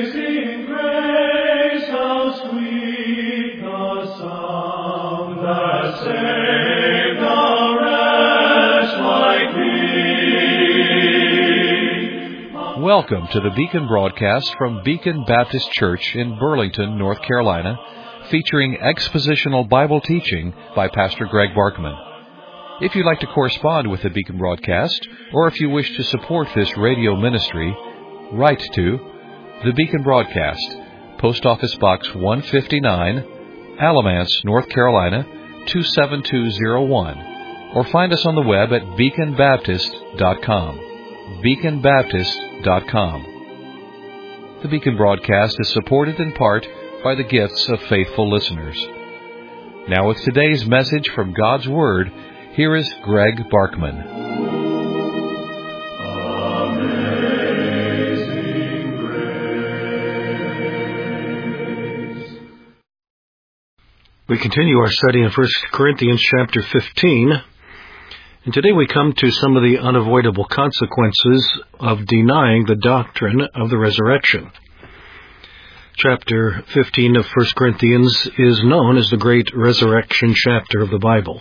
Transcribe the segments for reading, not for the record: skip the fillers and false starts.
Amazing grace, how sweet the sound that saved a wretch like me. Welcome to the Beacon broadcast from Beacon Baptist Church in Burlington, North Carolina, featuring expositional Bible teaching by Pastor Greg Barkman. If you'd like to correspond with the Beacon broadcast, or if you wish to support this radio ministry, write to the Beacon Broadcast, Post Office Box 159, Alamance, North Carolina 27201, or find us on the web at beaconbaptist.com. beaconbaptist.com. The Beacon Broadcast is supported in part by the gifts of faithful listeners. Now with today's message from God's Word, here is Greg Barkman. We continue our study in 1 Corinthians chapter 15, and today we come to some of the unavoidable consequences of denying the doctrine of the resurrection. Chapter 15 of 1 Corinthians is known as the Great Resurrection chapter of the Bible.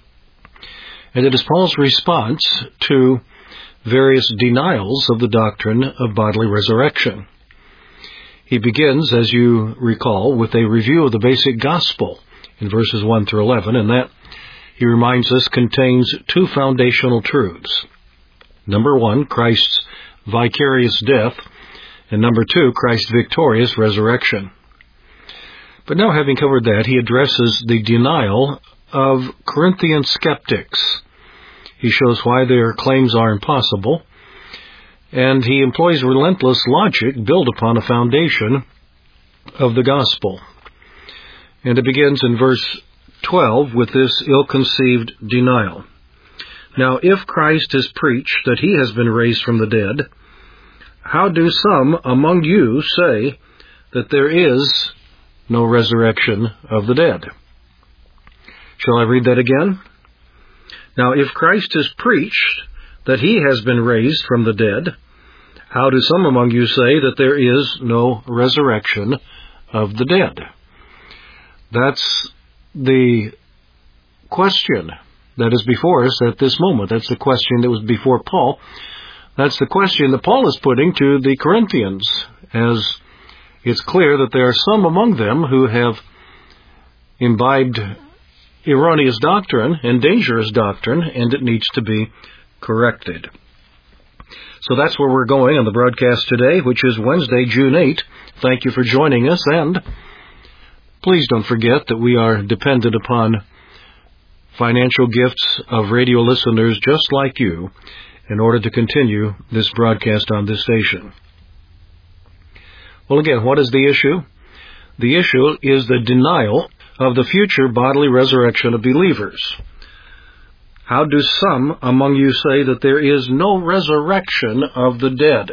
And it is Paul's response to various denials of the doctrine of bodily resurrection. He begins, as you recall, with a review of the basic gospel in verses 1 through 11, and that, he reminds us, contains two foundational truths. Number one, Christ's vicarious death, and number two, Christ's victorious resurrection. But now, having covered that, he addresses the denial of Corinthian skeptics. He shows why their claims are impossible, and he employs relentless logic built upon a foundation of the gospel. And it begins in verse 12 with this ill-conceived denial. Now, if Christ has preached that he has been raised from the dead, how do some among you say that there is no resurrection of the dead? Shall I read that again? Now, if Christ has preached that he has been raised from the dead, how do some among you say that there is no resurrection of the dead? That's the question that is before us at this moment. That's the question that was before Paul. That's the question that Paul is putting to the Corinthians, as it's clear that there are some among them who have imbibed erroneous doctrine and dangerous doctrine, and it needs to be corrected. So that's where we're going on the broadcast today, which is Wednesday, June 8th. Thank you for joining us, and please don't forget that we are dependent upon financial gifts of radio listeners just like you in order to continue this broadcast on this station. Well, again, what is the issue? The issue is the denial of the future bodily resurrection of believers. How do some among you say that there is no resurrection of the dead?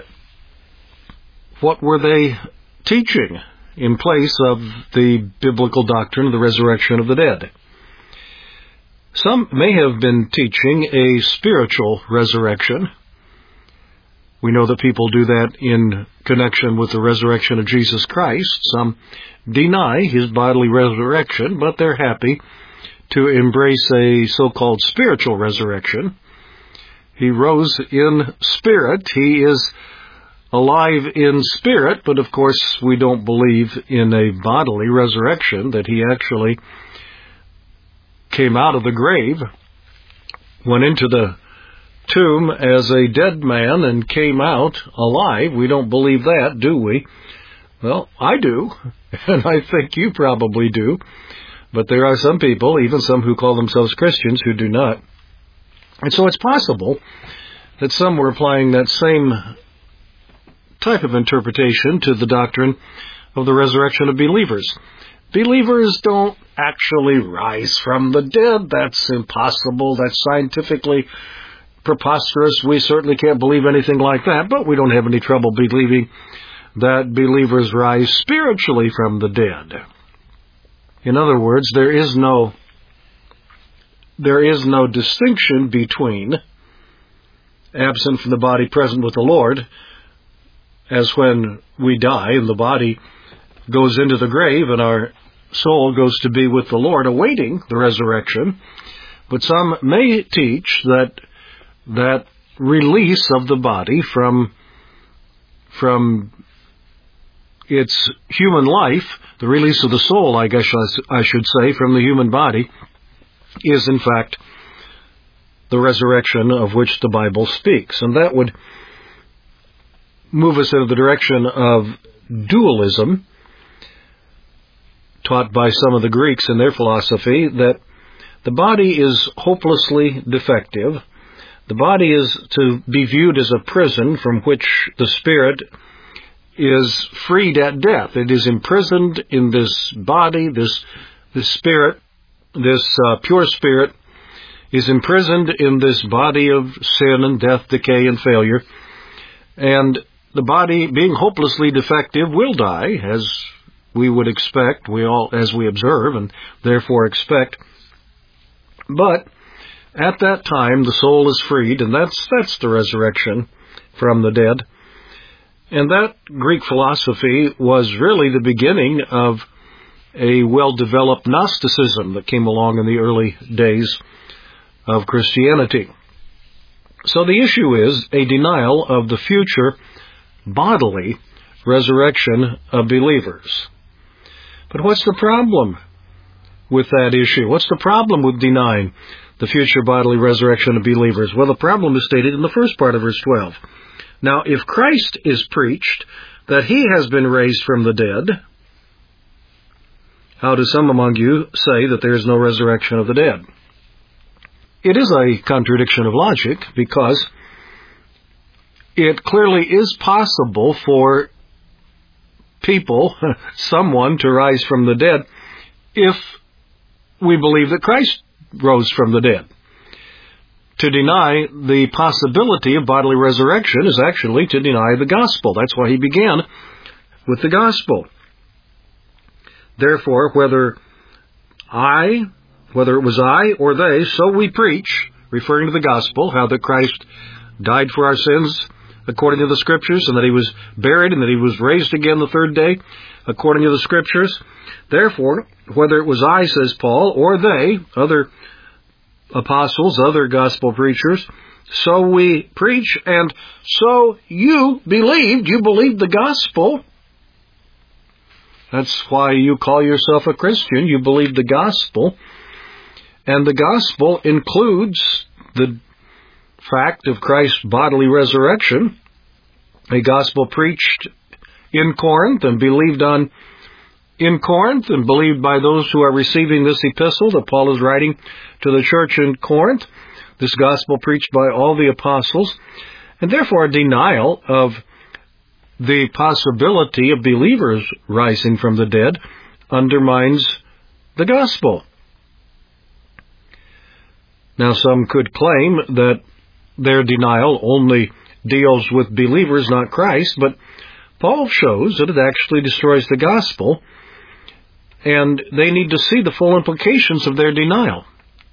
What were they teaching in place of the biblical doctrine of the resurrection of the dead? Some may have been teaching a spiritual resurrection. We know that people do that in connection with the resurrection of Jesus Christ. Some deny his bodily resurrection, but they're happy to embrace a so-called spiritual resurrection. He rose in spirit. He is alive in spirit, but of course we don't believe in a bodily resurrection, that he actually came out of the grave, went into the tomb as a dead man, and came out alive. We don't believe that, do we? Well, I do, and I think you probably do. But there are some people, even some who call themselves Christians, who do not. And so it's possible that some were applying that same type of interpretation to the doctrine of the resurrection of believers. Believers don't actually rise from the dead. That's impossible. That's scientifically preposterous. We certainly can't believe anything like that, but we don't have any trouble believing that believers rise spiritually from the dead. In other words, there is no distinction between absent from the body, present with the Lord, as when we die and the body goes into the grave and our soul goes to be with the Lord awaiting the resurrection. But some may teach that release of the body from its human life, the release of the soul, I guess I should say, from the human body, is in fact the resurrection of which the Bible speaks. And that would move us into the direction of dualism, taught by some of the Greeks in their philosophy, that the body is hopelessly defective. The body is to be viewed as a prison from which the spirit is freed at death. It is imprisoned in this body, this spirit, this pure spirit is imprisoned in this body of sin and death, decay, and failure. And the body, being hopelessly defective, will die, as we would expect, as we observe and therefore expect. But at that time, the soul is freed, and that's the resurrection from the dead. And that Greek philosophy was really the beginning of a well-developed Gnosticism that came along in the early days of Christianity. So the issue is a denial of the future bodily resurrection of believers. But what's the problem with that issue? What's the problem with denying the future bodily resurrection of believers? Well, the problem is stated in the first part of verse 12. Now, if Christ is preached that he has been raised from the dead, how do some among you say that there is no resurrection of the dead? It is a contradiction of logic, because it clearly is possible for people, someone, to rise from the dead if we believe that Christ rose from the dead. To deny the possibility of bodily resurrection is actually to deny the gospel. That's why he began with the gospel. Therefore, whether it was I or they, so we preach, referring to the gospel, how that Christ died for our sins according to the Scriptures, and that he was buried, and that he was raised again the third day according to the Scriptures. Therefore, whether it was I, says Paul, or they, other apostles, other gospel preachers, so we preach, and so you believed the gospel. That's why you call yourself a Christian. You believe the gospel. And the gospel includes the fact of Christ's bodily resurrection, a gospel preached in Corinth and believed on in Corinth and believed by those who are receiving this epistle that Paul is writing to the church in Corinth, this gospel preached by all the apostles, and therefore a denial of the possibility of believers rising from the dead undermines the gospel. Now, some could claim that their denial only deals with believers, not Christ, but Paul shows that it actually destroys the gospel, and they need to see the full implications of their denial.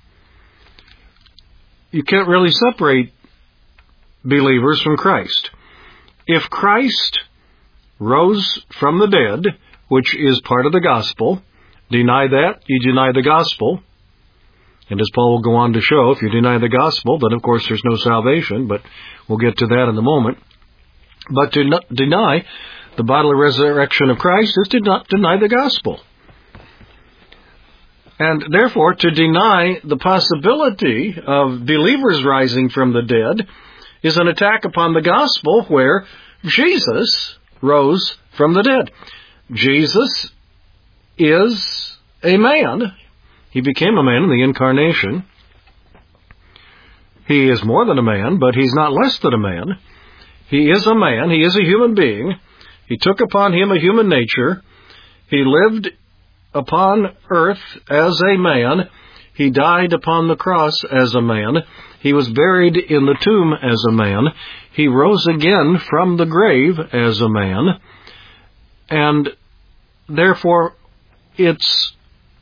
You can't really separate believers from Christ. If Christ rose from the dead, which is part of the gospel, deny that, you deny the gospel. And as Paul will go on to show, if you deny the gospel, then of course there's no salvation, but we'll get to that in a moment. But to deny the bodily resurrection of Christ is to not deny the gospel. And therefore, to deny the possibility of believers rising from the dead is an attack upon the gospel, where Jesus rose from the dead. Jesus is a man. He became a man in the incarnation. He is more than a man, but he's not less than a man. He is a man. He is a human being. He took upon him a human nature. He lived upon earth as a man. He died upon the cross as a man. He was buried in the tomb as a man. He rose again from the grave as a man. And therefore, it's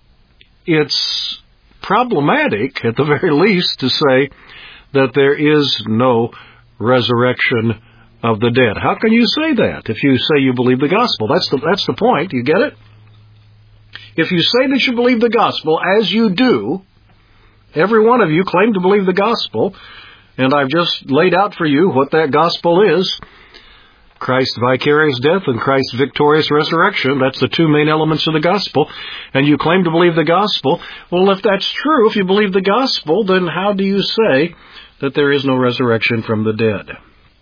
problematic, at the very least, to say that there is no resurrection of the dead. How can you say that if you say you believe the gospel? That's the point. You get it? If you say that you believe the gospel, as you do, every one of you claim to believe the gospel, and I've just laid out for you what that gospel is. Christ's vicarious death and Christ's victorious resurrection. That's the two main elements of the gospel. And you claim to believe the gospel. Well, if that's true, if you believe the gospel, then how do you say that there is no resurrection from the dead?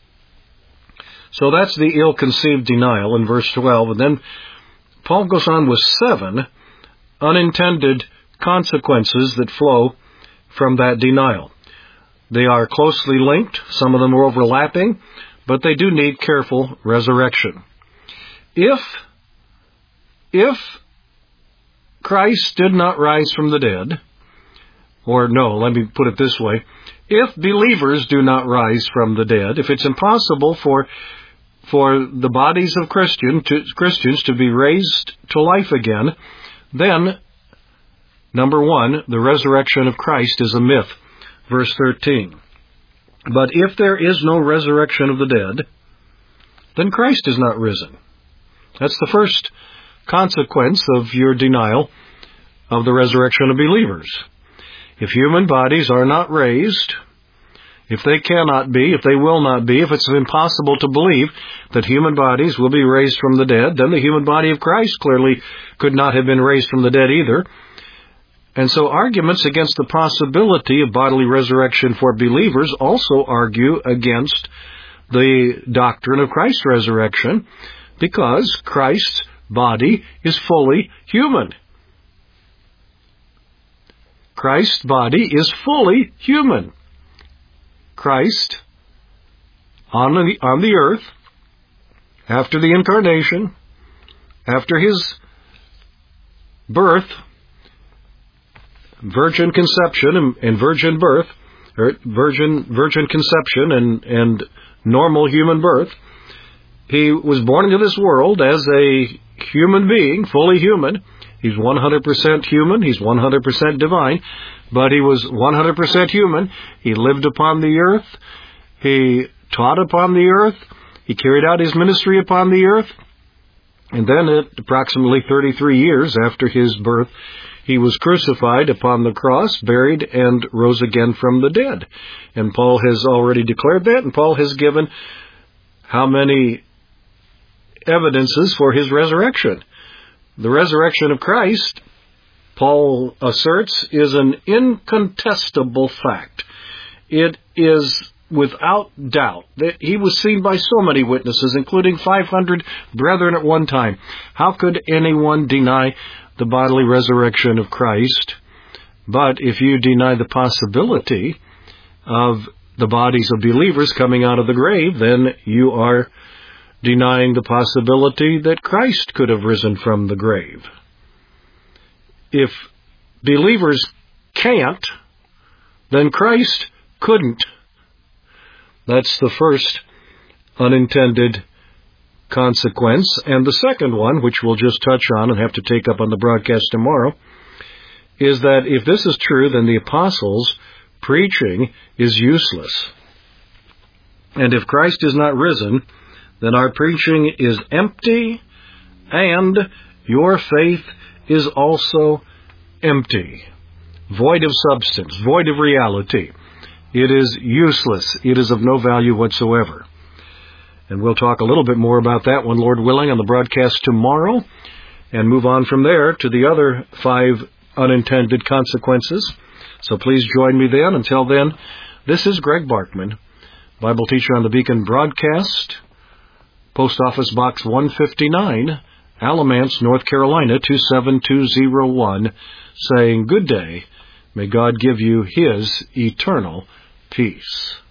So that's the ill-conceived denial in verse 12. And then Paul goes on with 7 unintended consequences that flow from that denial. They are closely linked. Some of them are overlapping, but they do need careful resurrection. If Christ did not rise from the dead, or no, let me put it this way, if believers do not rise from the dead, if it's impossible for the bodies of Christians to be raised to life again, then, number 1, the resurrection of Christ is a myth. Verse 13. But if there is no resurrection of the dead, then Christ is not risen. That's the first consequence of your denial of the resurrection of believers. If human bodies are not raised, if they cannot be, if they will not be, if it's impossible to believe that human bodies will be raised from the dead, then the human body of Christ clearly could not have been raised from the dead either. And so arguments against the possibility of bodily resurrection for believers also argue against the doctrine of Christ's resurrection, because Christ's body is fully human. Christ's body is fully human. Christ, on the earth, after the incarnation, after his birth, virgin conception and virgin birth, or virgin conception and normal human birth, he was born into this world as a human being, fully human. He's 100% human, he's 100% divine, but he was 100% human. He lived upon the earth, he taught upon the earth, he carried out his ministry upon the earth, and then at approximately 33 years after his birth, he was crucified upon the cross, buried, and rose again from the dead. And Paul has already declared that, and Paul has given how many evidences for his resurrection. The resurrection of Christ, Paul asserts, is an incontestable fact. It is without doubt that he was seen by so many witnesses, including 500 brethren at one time. How could anyone deny the bodily resurrection of Christ? But if you deny the possibility of the bodies of believers coming out of the grave, then you are denying the possibility that Christ could have risen from the grave. If believers can't, then Christ couldn't. That's the first unintended consequence. And the second one, which we'll just touch on and have to take up on the broadcast tomorrow, is that if this is true, then the apostles' preaching is useless. And if Christ is not risen, then our preaching is empty, and your faith is also empty, void of substance, void of reality. It is useless. It is of no value whatsoever. And we'll talk a little bit more about that one, Lord willing, on the broadcast tomorrow, and move on from there to the other 5 unintended consequences. So please join me then. Until then, this is Greg Barkman, Bible teacher on the Beacon Broadcast, Post Office Box 159, Alamance, North Carolina, 27201, saying good day. May God give you His eternal peace.